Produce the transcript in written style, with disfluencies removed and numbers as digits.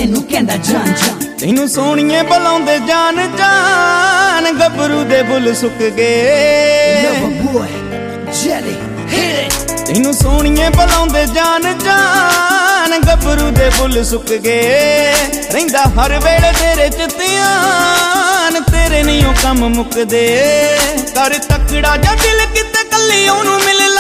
ਤੈਨੂੰ ਕਹਿੰਦਾ ਜਾਨ ਜਾਨ। ਤੈਨੂੰ ਸੋਹਣੀਏ ਬੁਲਾਉਂਦੇ ਜਾਨ ਜਾਨ, ਗੱਭਰੂ ਦੇ ਬੁੱਲ ਸੁੱਕ ਗਏ। ਤੈਨੂੰ ਸੋਹਣੀਏ ਬੁਲਾਉਂਦੇ ਜਾਨ ਜਾਨ, ਗੱਭਰੂ ਦੇ ਬੁੱਲ ਸੁੱਕ ਗਏ। ਰਹਿੰਦਾ ਹਰ ਵੇਲੇ ਤੇਰੇ ਚ ਧਿਆਨ, ਤੇਰੇ ਨਹੀਂ ਉਹ ਕੰਮ ਮੁੱਕਦੇ। ਕਰ ਤਕੜਾ ਜਾਂ ਦਿਲ ਕਿਤੇ ਕੱਲੀ ਉਹਨੂੰ ਮਿਲ